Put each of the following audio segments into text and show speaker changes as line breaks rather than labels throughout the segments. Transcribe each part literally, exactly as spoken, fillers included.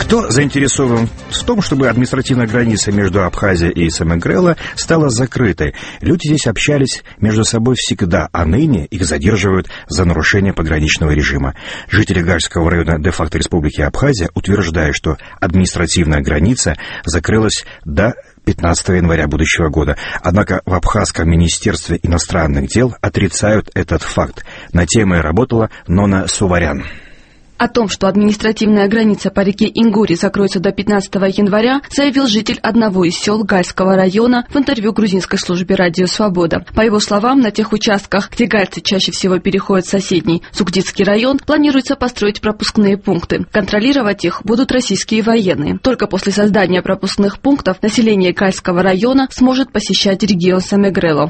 Кто заинтересован в том, чтобы административная граница между Абхазией и Семигрело стала закрытой? Люди здесь общались между собой всегда, а ныне их задерживают за нарушение пограничного режима. Жители Гальского района де-факто Республики Абхазия утверждают, что административная граница закрылась до пятнадцатого января будущего года. Однако в Абхазском министерстве иностранных дел отрицают этот факт. На теме работала Нона Суварян.
О том, что административная граница по реке Ингури закроется до пятнадцатого января, заявил житель одного из сел Гальского района в интервью грузинской службе «Радио Свобода». По его словам, на тех участках, где гальцы чаще всего переходят в соседний Сугдитский район, планируется построить пропускные пункты. Контролировать их будут российские военные. Только после создания пропускных пунктов население Гальского района сможет посещать регион Семигрело.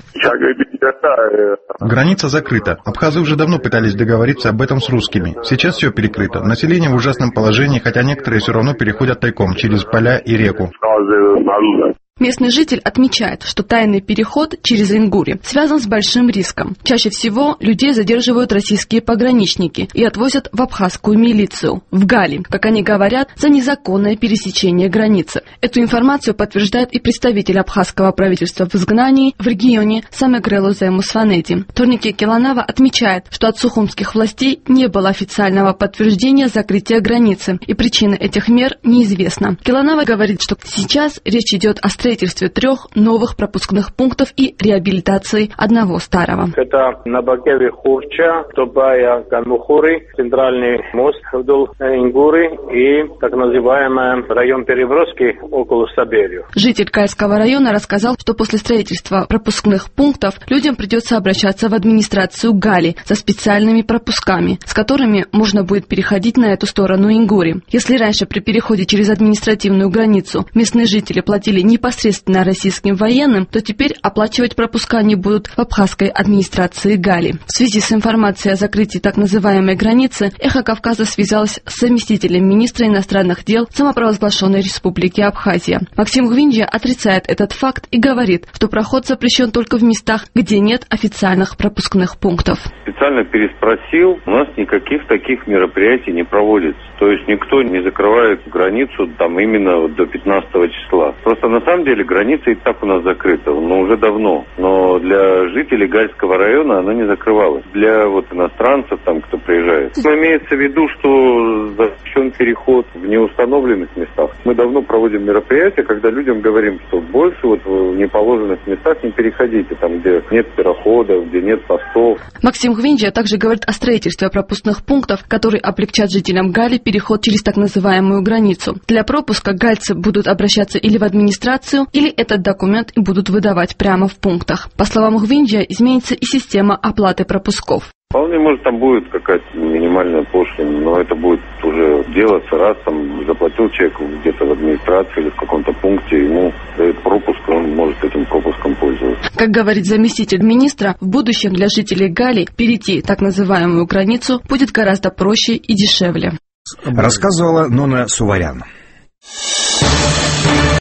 Граница закрыта. Абхазы уже давно пытались договориться об этом с русскими. Сейчас все перекрыто. Население в ужасном положении, хотя некоторые все равно переходят тайком через поля и реку.
Местный житель отмечает, что тайный переход через Ингури связан с большим риском. Чаще всего людей задерживают российские пограничники и отвозят в абхазскую милицию, в Гали, как они говорят, за незаконное пересечение границы. Эту информацию подтверждает и представитель абхазского правительства в изгнании в регионе Семигрело-Земусванети. Торники Келанава отмечает, что от сухумских властей не было официального подтверждения закрытия границы, и причины этих мер неизвестна. Келанава говорит, что сейчас речь идет о строительстве трех новых пропускных пунктов и реабилитации одного старого.
Это на Бакеве Хурча, Тобая Ганмухури, центральный мост вдоль Ингури и так называемый район переброски около Саберью.
Житель Гальского района рассказал, что после строительства пропускных пунктов людям придется обращаться в администрацию Гали за специальными пропусками, с которыми можно будет переходить на эту сторону Ингури. Если раньше при переходе через административную границу местные жители платили непосредственно непосредственно российским военным, то теперь оплачивать пропуска они будут в абхазской администрации Гали. В связи с информацией о закрытии так называемой границы, «Эхо Кавказа» связалась с заместителем министра иностранных дел самопровозглашенной республики Абхазия. Максим Гвинджия отрицает этот факт и говорит, что проход запрещен только в местах, где нет официальных пропускных пунктов.
Специально переспросил, у нас никаких таких мероприятий не проводится. То есть никто не закрывает границу там именно до пятнадцатого числа. Просто на самом деле граница и так у нас закрыта, но уже давно. Но для жителей Гальского района она не закрывалась. Для вот иностранцев, там, кто приезжает. Но имеется в виду, что запрещен переход в неустановленных местах. Мы давно проводим мероприятия, когда людям говорим, что больше вот в неположенных местах не переходите, там, где нет переходов, где нет постов.
Максим Гвинджия также говорит о строительстве пропускных пунктов, которые облегчат жителям Гали переход через так называемую границу. Для пропуска гальцы будут обращаться или в администрацию, или этот документ будут выдавать прямо в пунктах. По словам Гвинджия, изменится и система оплаты пропусков.
Вполне может там будет какая-то минимальная пошлина, но это будет уже делаться раз, там заплатил человек где-то в администрации или в каком-то пункте, ему дают пропуск, он может этим пропуском пользоваться.
Как говорит заместитель министра, в будущем для жителей Гали перейти так называемую границу будет гораздо проще и дешевле.
Рассказывала Нона Суварян.